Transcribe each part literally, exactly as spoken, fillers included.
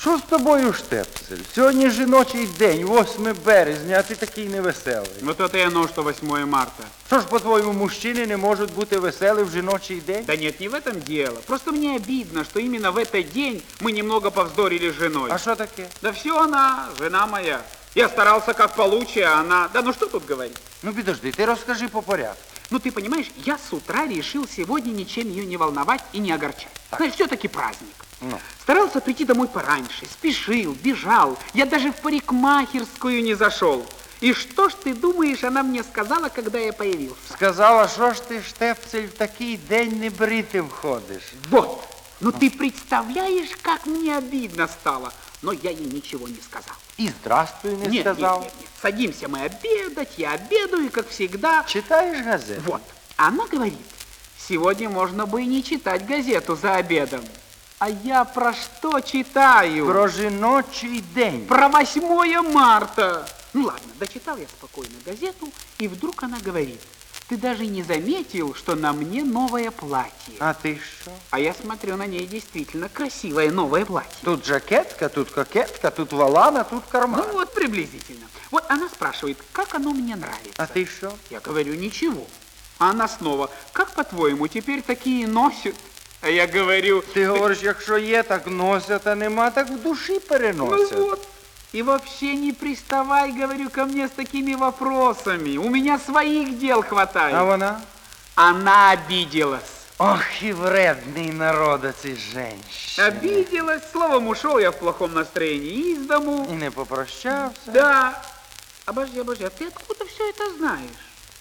Що з тобою, Штепсель? Сьогодні жіночий день, восьме березня, а ти такий невеселий. Вот это и оно, что восьмое марта. Що ж, по-твоєму, мужчини не можуть бути веселі в жіночий день? Да нет, не в этом дело. Просто мне обидно, что именно в этот день мы немного повздорили с женой. А що таке? Да все она, жена моя. Я старался как получше, а она... Да ну что тут говорить? Ну, підожди, ти розкажи по порядку. Ну ты понимаешь, я с утра решил сегодня ничем ее не волновать и не огорчать. Знаешь, все-таки праздник. Ну. Старался прийти домой пораньше, спешил, бежал. Я даже в парикмахерскую не зашел. И что ж ты думаешь, она мне сказала, когда я появился? Сказала, що ж ти, Штепсель, в такий день не бритим ходиш? Вот. Ну ты представляешь, как мне обидно стало. Но я ей ничего не сказал. І здрастуй не Нет, сказав. нет, нет, нет. Садимся мы обедать, я обедаю, как всегда. Читаєш газету? Вот. Она говорит, сегодня можно бы и не читать газету за обедом. А я про что читаю? Про жіночий день. Про восьмое марта. Ну ладно, дочитал я спокойно газету, и вдруг она говорит, ты даже не заметил, что на мне новое платье. А ти що? А я смотрю, на ней действительно красивое новое платье. Тут жакетка, тут кокетка, тут волана, тут карман. Ну вот приблизительно. Вот она спрашивает, как оно мне нравится. А ти що? Я говорю, ничего. А она снова, как по-твоему, теперь такие носят? А я говорю... Ти говориш, якщо є, так носять, а нема, так в душі Ну переносять. вот. И вообще не приставай, говорю, ко мне с такими вопросами. У меня своих дел хватает. А вона? Она обиделась. Ох, і вредний народ оці женщини. Обиделась. Словом, ушел я в плохом настроении из дому. І не попрощався. Да. Обожди, обожди, а ты откуда все это знаешь?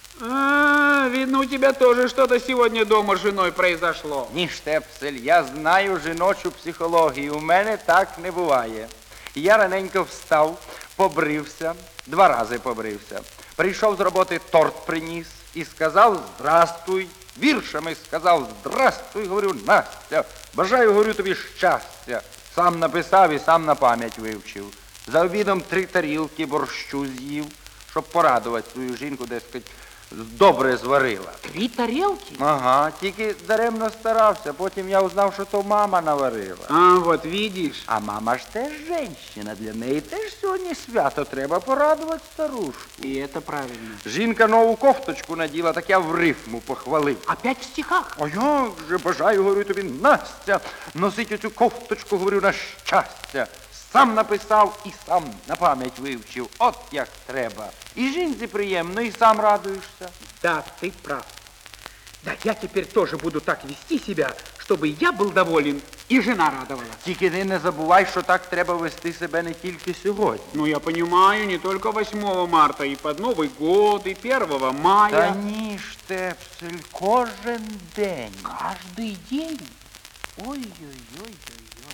А, видно, у тебя тоже что-то сегодня дома с женой произошло. Ні, Штепсель, я знаю жіночу психологію, у мене так не буває. Я раненько встав, побрився, два рази побрився. Прийшов з роботи, торт приніс і сказав «Здрастуй». Віршами сказав «Здрастуй», говорю, Настя, бажаю, говорю, тобі щастя. Сам написав і сам на пам'ять вивчив. За обідом три тарілки борщу з'їв, щоб порадувати свою жінку, дескать, добре зварила. Три тарелки? Ага, тільки даремно старався, потім я узнав, що то мама наварила. А, вот видишь. А мама ж теж жінка, для неї теж сьогодні свято, треба порадувати старушку. И это правильно. Жінка нову кофточку наділа, так я в рифму похвалив. Опять в стихах? А як же бажаю, говорю тобі, Настя, носить оцю кофточку, говорю, на щастя. Сам написав і сам на пам'ять вивчив, от як треба. І жінці приємно, і сам радуєшся. Да, ты прав. Да, я теперь тоже буду так вести себя, чтобы я был доволен и жена радовалась. Тільки ти не забувай, що так треба вести себе не тільки сьогодні. Ну, я понимаю, не только восьмого марта, и под Новый год, и первого мая. Та ні, Штепсель, кожен день. Каждый день. Ой-ой-ой-ой-ой.